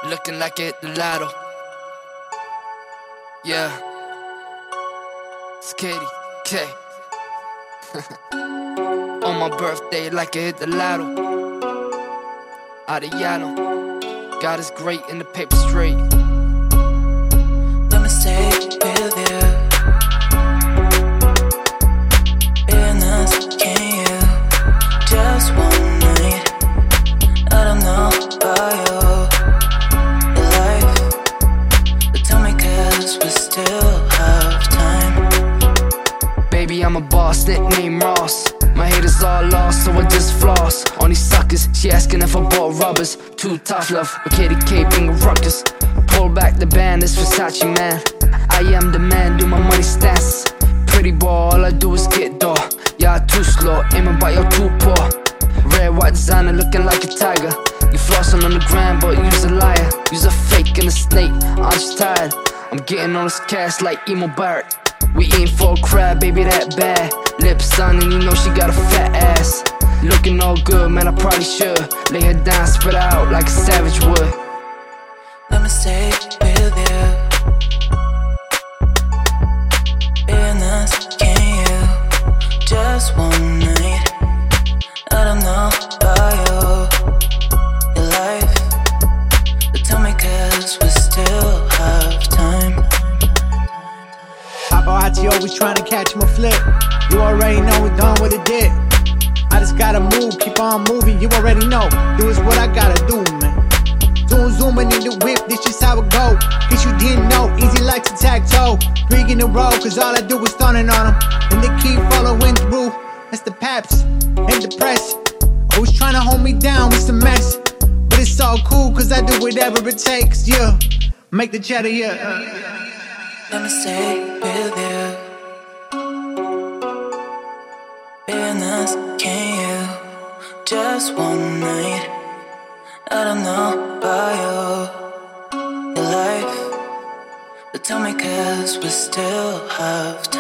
Looking like it the lotto. Yeah. It's Katie K. On my birthday, like it hit the lotto. Adiyano. God is great in the paper straight. Let me stay with you. In us, can you? Just one night. I don't know about you. Your life. But tell me, cause we still have time. Baby, I'm a boss, nickname Ross. My haters all lost, so I just floss. On these suckers, she asking if I bought rubbers. Too tough love, with Katie K bring a ruckus. Pull back the band, it's Versace man. I am the man, do my money stance. Pretty boy, all I do is get door. Yeah, too slow, aiming by your too poor. Red, white designer looking like a tiger. You flossing on the gram, but you's a liar. You's a fake and a snake, I'm just tired. I'm getting on this cash like Emo Barrett. We eating for a crab, baby, that bad. Lips on and you know she got a fat ass. Looking all good, man, I probably should lay her down, spread out like a savage would. Let me stay with you. In us, can you? Just one night. I don't know about you. Your life. But tell me, cause we still have time. Paparazzi always trying to catch my flip. You already know we're done with it did. I just gotta move, keep on moving, you already know. Do is what I gotta do, man. Zooming in the whip, this is how it go. Guess you didn't know, easy like tic-tac-toe. 3 in a row, cause all I do is stunning on them. And they keep following through, that's the paps and the press. Always trying to hold me down, it's a mess. But it's all cool, cause I do whatever it takes, yeah. Make the cheddar, yeah. Let me stay with you. In us, can you? Just one night. I don't know about you. Your life. But tell me, cause we still have